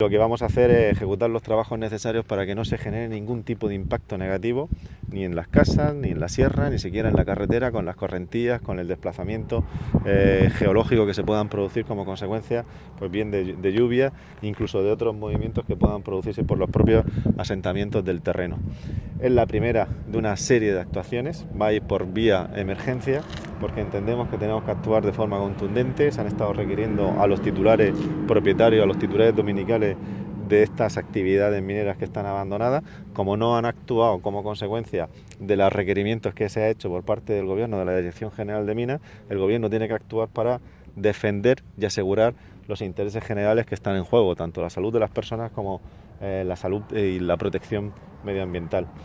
Lo que vamos a hacer es ejecutar los trabajos necesarios para que no se genere ningún tipo de impacto negativo, ni en las casas, ni en la sierra, ni siquiera en la carretera, con las correntías, con el desplazamiento geológico que se puedan producir como consecuencia, pues bien de lluvia, incluso de otros movimientos que puedan producirse por los propios asentamientos del terreno. Es la primera de una serie de actuaciones, va a ir por vía emergencia, porque entendemos que tenemos que actuar de forma contundente. Se han estado requiriendo a los titulares propietarios, a los titulares dominicales de estas actividades mineras que están abandonadas. Como no han actuado como consecuencia de los requerimientos que se ha hecho por parte del gobierno, de la Dirección General de Minas, el gobierno tiene que actuar para defender y asegurar los intereses generales que están en juego, tanto la salud de las personas como la salud y la protección medioambiental.